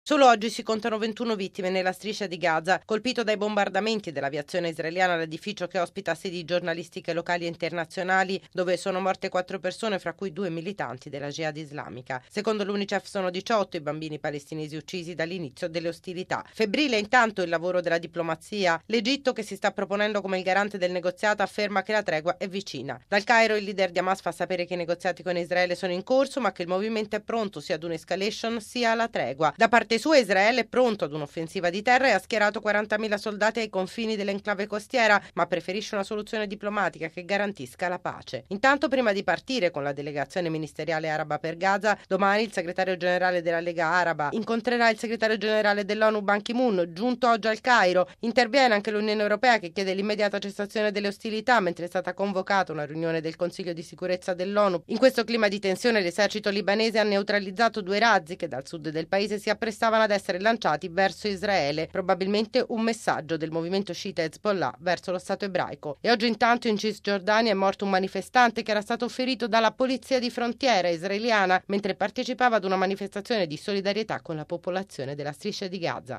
Solo oggi si contano 21 vittime nella striscia di Gaza, colpito dai bombardamenti dell'aviazione israeliana l'edificio che ospita sedi giornalistiche locali e internazionali, dove sono morte 4 persone, fra cui 2 militanti della Jihad islamica. Secondo l'UNICEF sono 18 i bambini palestinesi uccisi dall'inizio delle ostilità. Febbrile intanto il lavoro della diplomazia. L'Egitto, che si sta proponendo come il garante del negoziato, afferma che la tregua è vicina. Dal Cairo il leader di Hamas fa sapere che i negoziati con Israele sono in corso, ma che il movimento è pronto sia ad un'escalation sia alla tregua. Da parte sua Israele è pronto ad un'offensiva di terra e ha schierato 40.000 soldati ai confini dell'enclave costiera, ma preferisce una soluzione diplomatica che garantisca la pace. Intanto, prima di partire con la delegazione ministeriale araba per Gaza, domani il segretario generale della Lega Araba incontrerà il segretario generale dell'ONU Ban Ki-moon, giunto oggi al Cairo. Interviene anche l'Unione Europea, che chiede l'immediata cessazione delle ostilità, mentre è stata convocata una riunione del Consiglio di sicurezza dell'ONU. In questo clima di tensione l'esercito libanese ha neutralizzato 2 razzi che dal sud del paese si apprestavano ad essere lanciati verso Israele, probabilmente un messaggio del movimento sciita Hezbollah verso lo Stato ebraico. E oggi intanto in Cisgiordania è morto un manifestante che era stato ferito dalla polizia di frontiera israeliana mentre partecipava ad una manifestazione di solidarietà con la popolazione della striscia di Gaza.